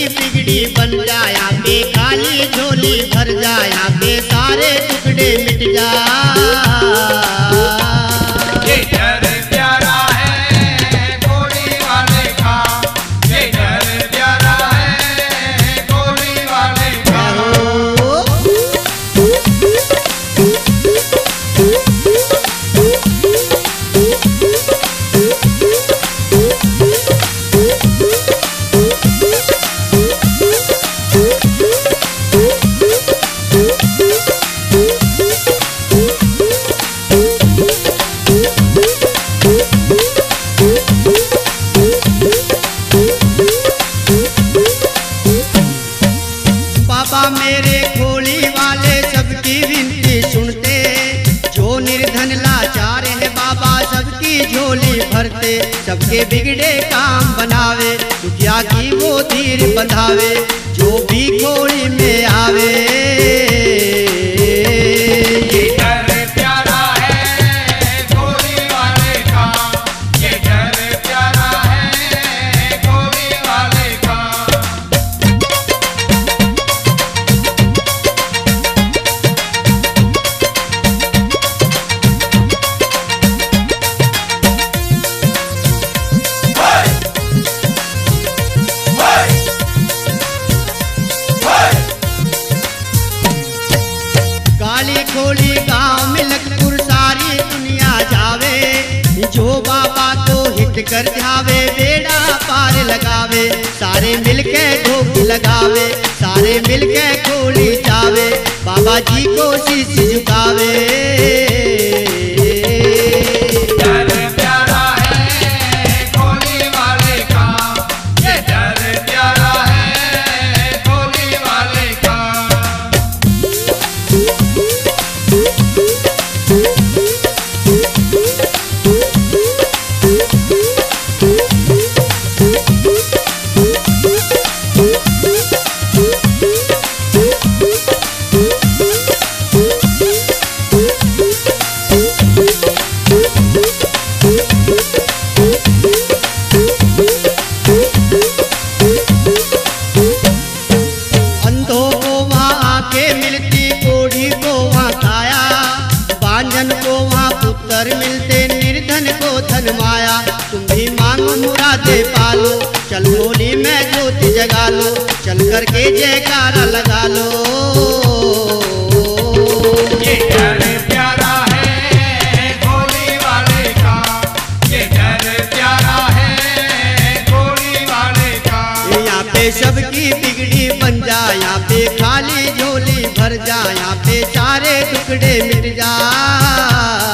सबकी बिगड़ी बन जाया पे खाली झोली भर जाया पे सारे टुकड़े मिट जा। ये डर प्यारा है गोली वाले का, ये डर प्यारा है गोली वाले का। बाबा मेरे खोली वाले सबकी विनती सुनते, जो निर्धन लाचार है बाबा सबकी झोली भरते, सबके बिगड़े काम बनावे, दुखिया की वो धीर बंधावे, जो भी खोली में आवे। ये डर प्यारा है गोली वाले का, ये डर प्यारा है गोली वाले का। काली खोली गांव में लखपुर सारी दुनिया जावे, जो बाबा को हिट कर जावे बेड़ा पार लगावे, सारे मिलके धूप लगावे, सारे मिलके खोली जावे, बाबा जी को शीश झुकावे। डर प्यारा है गोली वाले का, ये डर प्यारा है गोली वाले का। अंधों को वहाँ आके मिलती, कोढ़ी को वहाँ काया, बांझन को वहाँ पुत्र मिलते, निर्धन को धन माया। तुम भी मांगो मुरादे पालो, चल होली में ज्योति जगा लो, चल करके जयकारा लगा लो। ये डर प्यारा है गोली वाले का, ये डर प्यारा है गोली वाले का। यहाँ पे सबकी बिगड़ी बन जा, यहाँ पे खाली झोली भर जा, यहाँ पे सारे टुकड़े मिट जा।